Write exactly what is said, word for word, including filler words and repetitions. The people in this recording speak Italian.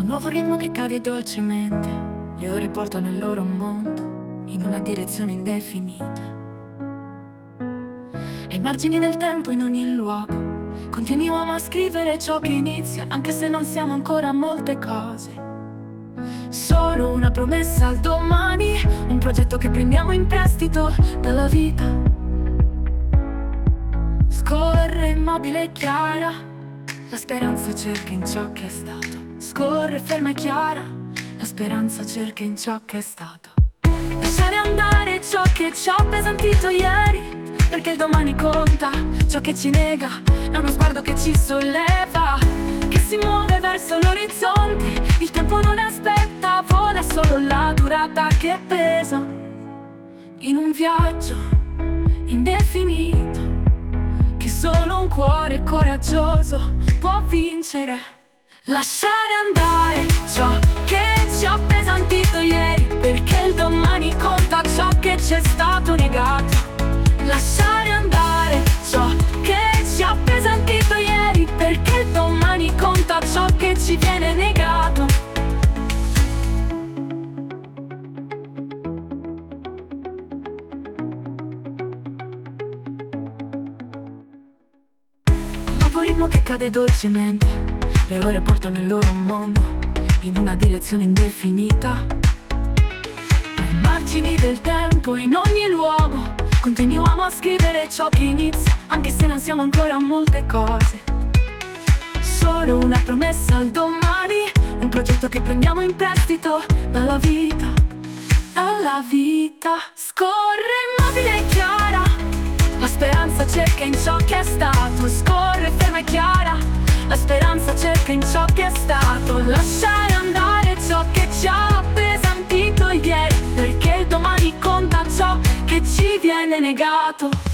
nuovo ritmo che cade dolcemente, le ore portano il loro mondo in una direzione indefinita. Ai margini del tempo, in ogni luogo, continuiamo a scrivere ciò che inizia, anche se non siamo ancora molte cose. Solo una promessa al domani, un progetto che prendiamo in prestito dalla vita. Scorre immobile e chiara, la speranza cerca in ciò che è stato. Scorre ferma e chiara, la speranza cerca in ciò che è stato. Lasciare andare ciò che ci ha appesantito ieri, perché il domani conta. Ciò che ci nega è uno sguardo che ci solleva, che si muove verso l'orizzonte. Il tempo non aspetta, vola solo la durata che pesa in un viaggio indefinito, che solo un cuore coraggioso può vincere. Lasciare andare ciò che ci ha appesantito ieri, perché il domani conta. Ciò che ci è stato negato, lasciare andare ciò che ci ha appesantito ieri, perché il domani conta. Ciò che ci viene negato. Un nuovo ritmo che cade dolcemente, le ore portano il loro mondo in una direzione indefinita. Ai margini del tempo, in ogni luogo, continuiamo a scrivere ciò che inizia, anche se non siamo ancora molte cose. Solo una promessa al domani, un progetto che prendiamo in prestito dalla vita. Dalla vita. Scorre immobile e chiara, la speranza cerca in ciò che è stato. Scorre ferma e chiara, la speranza cerca in ciò che è stato. Lasciare andare ciò che ci ha appesantito ieri, perché il domani conta. Ciò che ci viene negato.